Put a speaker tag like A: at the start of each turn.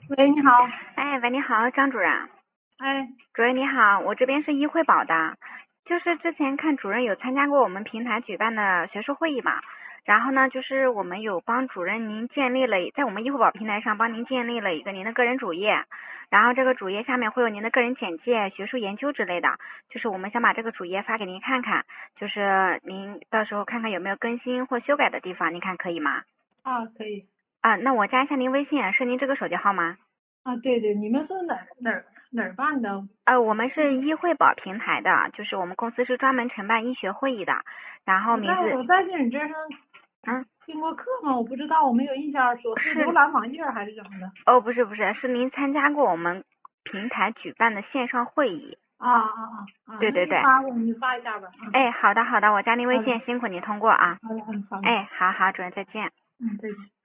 A: 喂，你好。
B: 哎，喂，你好，张主任。
A: 哎，
B: 主任你好，我这边是医惠保的，就是之前看主任有参加过我们平台举办的学术会议嘛，然后呢，就是我们有帮主任您建立了，在我们医惠保平台上帮您建立了一个您的个人主页，然后这个主页下面会有您的个人简介、学术研究之类的，就是我们想把这个主页发给您看看，就是您到时候看看有没有更新或修改的地方，您看可以吗？
A: 可以。
B: 啊，那我加一下您微信，是您这个手机号吗？
A: 对对，你们是哪儿办的？
B: 我们是医惠保平台的，就是我们公司是专门承办医学会议的，然后
A: 我在
B: 名字，
A: 我在你这上
B: 嗯，
A: 听过课吗？我不知道，我没有印象，说是浏
B: 是，
A: 览网页还是怎么的？
B: 哦，不是，是您参加过我们平台举办的线上会议。对
A: 那
B: 对对，
A: 你发一下吧。
B: 哎，好的，我加您微
A: 好的，
B: 信，辛苦您通过啊。
A: 好的，好的，
B: 哎，好好，主任再见。
A: 再见。